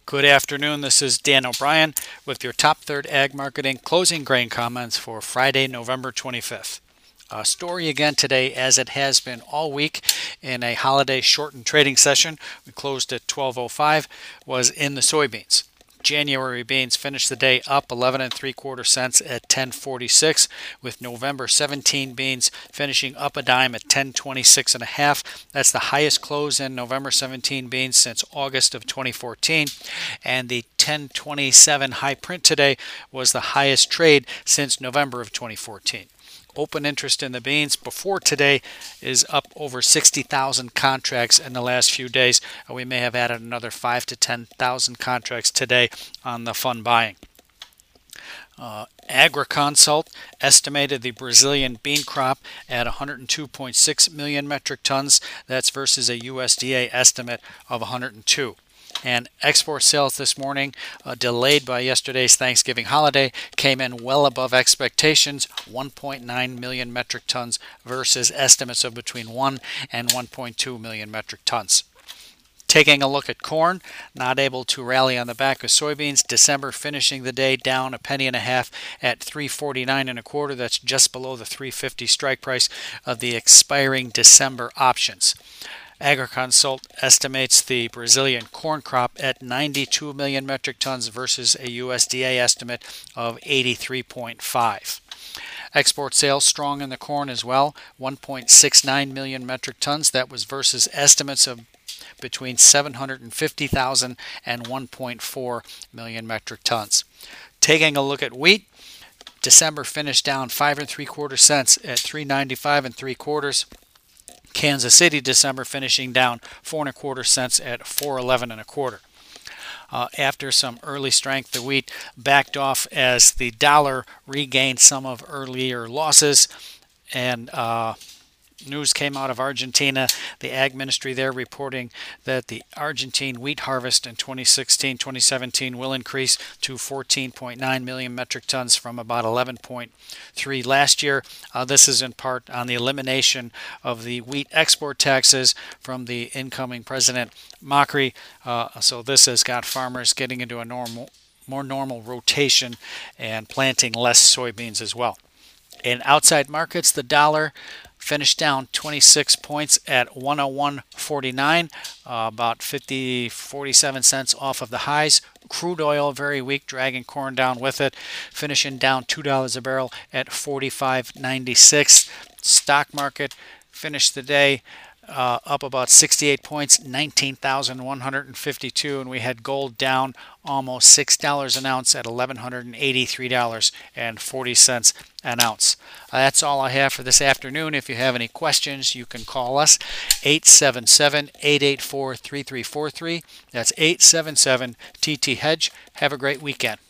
Good afternoon. This is Dan O'Brien with your Top Third Ag Marketing closing grain comments for Friday, November 25th. Story again today, as it has been all week in a holiday shortened trading session. We closed at 12:05. Was in the soybeans. January beans finished the day up 11 3/4 cents at 10.46, with November 17 beans finishing up a dime at 10.26 and a half. That's the highest close in November 17 beans since August of 2014, and the 10.27 high print today was the highest trade since November of 2014. Open interest in the beans before today is up over 60,000 contracts in the last few days. We may have added another 5 to 10,000 contracts today on the fun buying. Agriconsult estimated the Brazilian bean crop at 102.6 million metric tons. That's versus a USDA estimate of 102. And export sales this morning, delayed by yesterday's Thanksgiving holiday, came in well above expectations, 1.9 million metric tons versus estimates of between 1 and 1.2 million metric tons. Taking a look at corn, not able to rally on the back of soybeans. December finishing the day down a penny and a half at 3.49 1/4. That's just below the 3.50 strike price of the expiring December options. Agriconsult estimates the Brazilian corn crop at 92 million metric tons versus a USDA estimate of 83.5. Export sales strong in the corn as well, 1.69 million metric tons. That was versus estimates of between 750,000 and 1.4 million metric tons. Taking a look at wheat, December finished down 5 3/4 cents at 3.95 3/4. Kansas City December finishing down 4 1/4 cents at 4.11 1/4. After some early strength, the wheat backed off as the dollar regained some of earlier losses, and news came out of Argentina. The Ag Ministry there reporting that the Argentine wheat harvest in 2016-2017 will increase to 14.9 million metric tons from about 11.3 last year. This is in part on the elimination of the wheat export taxes from the incoming President Macri. So this has got farmers getting into a more normal rotation and planting less soybeans as well. In outside markets, the dollar finished down 26 points at 101.49, about 47 cents off of the highs. Crude oil very weak, dragging corn down with it, finishing down $2 a barrel at 45.96. Stock market finished the day up about 68 points, 19,152, and we had gold down almost $6 an ounce at $1,183.40 an ounce. That's all I have for this afternoon. If you have any questions, you can call us 877-884-3343. That's 877-TT-HEDGE. Have a great weekend.